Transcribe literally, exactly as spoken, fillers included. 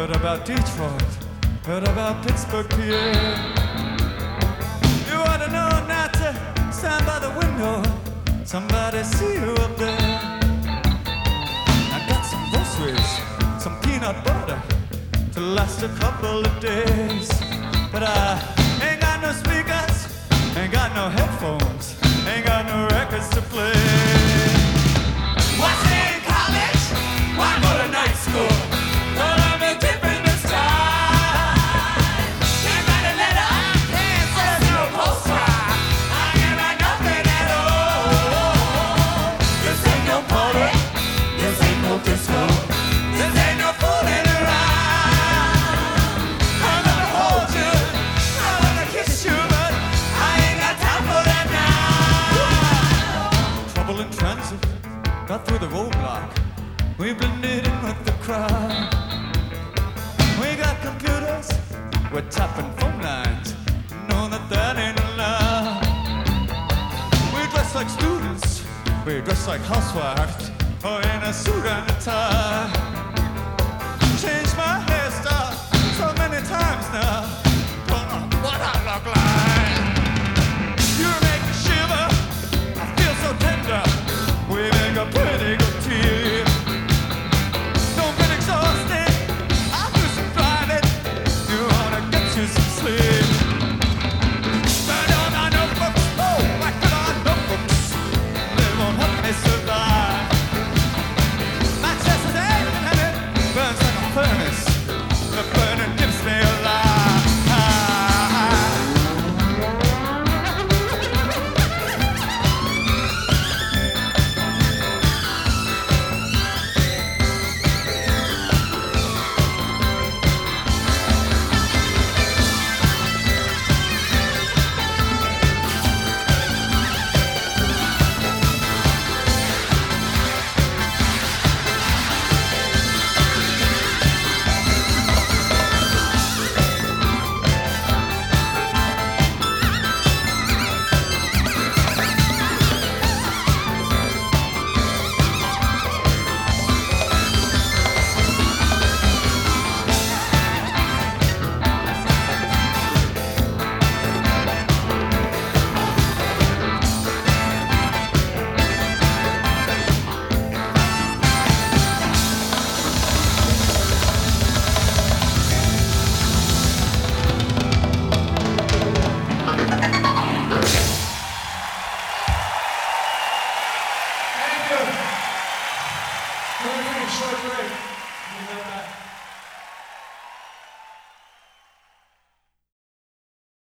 Heard about Detroit, heard about Pittsburgh, P A. You ought to know not to stand by the window. Somebody see you up there. I got some groceries, some peanut butter to last a couple of days. But I ain't got no speakers, ain't got no headphones, ain't got no records to play. Why stay in college? Why go to night school? Well, I'm a different this time. Can't write a letter, can't send no postcard. I can't write nothing at all. This ain't no party, this ain't no disco, this ain't no fooling around. I'm gonna hold you, I wanna kiss you, but I ain't got time for that now. Trouble in transit, got through the roadblock. We blended in with the crowd. We got computers, we're tapping phone lines. Know that that ain't allowed. We dress like students, we dress like housewives, or in a suit and a tie.